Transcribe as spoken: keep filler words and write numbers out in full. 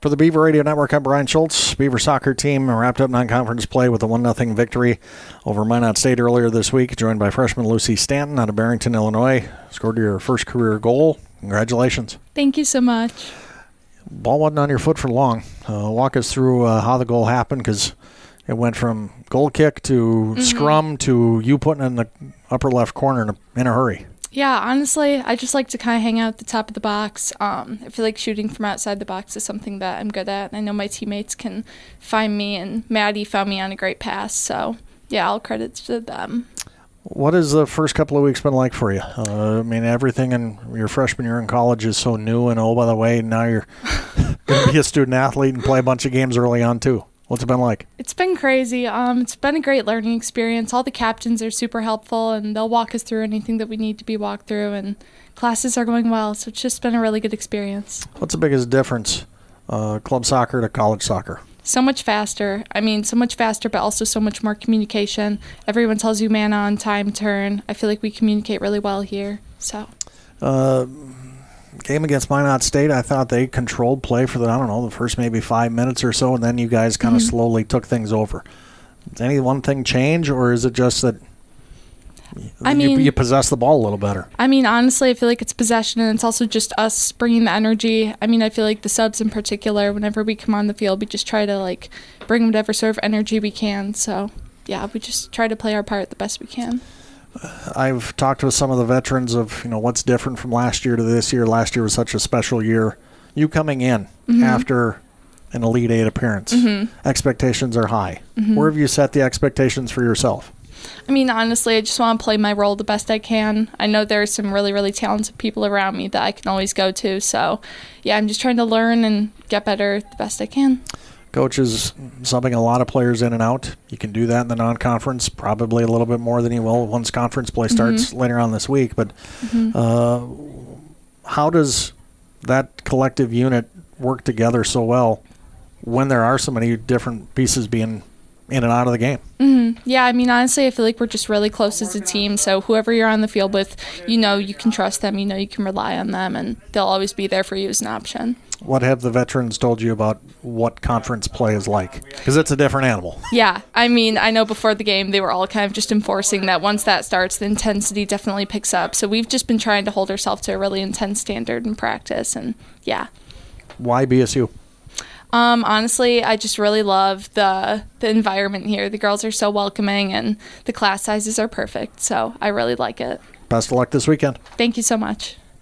For the Beaver Radio Network, I'm Brian Schultz. Beaver soccer team wrapped up non-conference play with a one nothing victory over Minot State earlier this week, joined by freshman Lucy Stanton out of Barrington, Illinois. Scored your first career goal. Congratulations. Thank you so much. Ball wasn't on your foot for long. Uh, walk us through uh, how the goal happened, because it went from goal kick to mm-hmm. scrum to you putting it in the upper left corner in a, in a hurry. Yeah, honestly, I just like to kind of hang out at the top of the box. Um, I feel like shooting from outside the box is something that I'm good at. I know my teammates can find me, and Maddie found me on a great pass. So, yeah, all credits to them. What has the first couple of weeks been like for you? Uh, I mean, everything in your freshman year in college is so new, and oh, by the way, now you're going to be a student athlete and play a bunch of games early on, too. What's it been like? It's been crazy. Um, it's been a great learning experience. All the captains are super helpful, and they'll walk us through anything that we need to be walked through, and classes are going well, so it's just been a really good experience. What's the biggest difference, uh, club soccer to college soccer? So much faster. I mean, so much faster, but also so much more communication. Everyone tells you man on, time, turn. I feel like we communicate really well here. So, uh, game against Minot State, I thought they controlled play for the, I don't know, the first maybe five minutes or so, and then you guys kind of mm-hmm. slowly took things over. Does any one thing change, or is it just that I you, mean, you possess the ball a little better? I mean, honestly, I feel like it's possession, and it's also just us bringing the energy. I mean, I feel like the subs in particular, whenever we come on the field, we just try to, like, bring whatever sort of energy we can. So, yeah, we just try to play our part the best we can. I've talked with some of the veterans of, you know, what's different from last year to this year. Last year was such a special year. You coming in mm-hmm. after an Elite Eight appearance, mm-hmm. expectations are high. Mm-hmm. Where have you set the expectations for yourself? I mean, honestly, I just want to play my role the best I can. I know there are some really, really talented people around me that I can always go to. So, yeah, I'm just trying to learn and get better the best I can. Coach is subbing a lot of players in and out. You can do that in the non-conference, probably a little bit more than you will once conference play starts mm-hmm. later on this week. But mm-hmm. uh, how does that collective unit work together so well when there are so many different pieces being in and out of the game? Mm-hmm. Yeah, I mean, honestly, I feel like we're just really close as a team. So whoever you're on the field with, you know you can trust them, you know you can rely on them, and they'll always be there for you as an option. What have the veterans told you about what conference play is like? Because it's a different animal. Yeah, I mean, I know before the game they were all kind of just enforcing that once that starts, the intensity definitely picks up. So we've just been trying to hold ourselves to a really intense standard in practice, and yeah. Why B S U? Um, honestly, I just really love the the environment here. The girls are so welcoming, and the class sizes are perfect, so I really like it. Best of luck this weekend. Thank you so much.